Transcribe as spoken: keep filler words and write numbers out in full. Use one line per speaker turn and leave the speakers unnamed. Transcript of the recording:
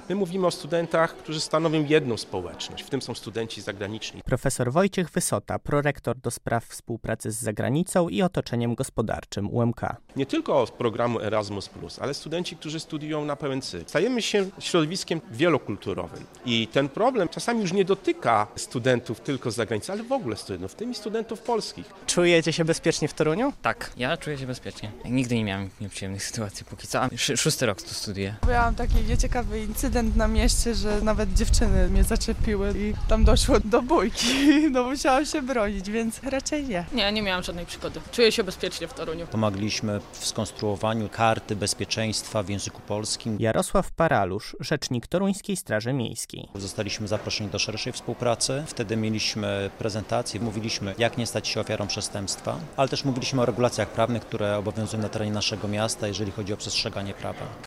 My mówimy o studentach, którzy stanowią jedną społeczność, w tym są studenci zagraniczni.
Profesor Wojciech Wysota, prorektor do spraw współpracy z zagranicą i otoczeniem gospodarczym U M K.
Nie tylko z programu Erasmus plus, ale studenci, którzy studiują na pełen cykl. Stajemy się środowiskiem wielokulturowym i ten problem czasami już nie dotyka studentów tylko z zagranicy, ale w ogóle studentów, w tym i studentów polskich.
Czujecie się bezpiecznie w Toruniu?
Tak, ja czuję się bezpiecznie. Nigdy nie miałem nieprzyjemnych sytuacji póki co, a sz- szósty rok tu studiuję.
Miałam taki nieciekawy incydent na mieście, że nawet dziewczyny mnie zaczepiły i tam doszło do bójki, no musiałam się bronić, więc raczej nie.
Nie, nie miałam żadnej przygody. Czuję się bezpiecznie w Toruniu.
Pomagliśmy w skonstruowaniu karty bezpieczeństwa w języku polskim.
Jarosław Paralusz, rzecznik Toruńskiej Straży Miejskiej.
Zostaliśmy zaproszeni do szerszej współpracy. Wtedy mieliśmy prezentację, mówiliśmy, jak nie stać się ofiarą przestępstwa, ale też mówiliśmy o regulacjach prawnych, które obowiązują na terenie naszego miasta, jeżeli chodzi o przestrzeganie prawa.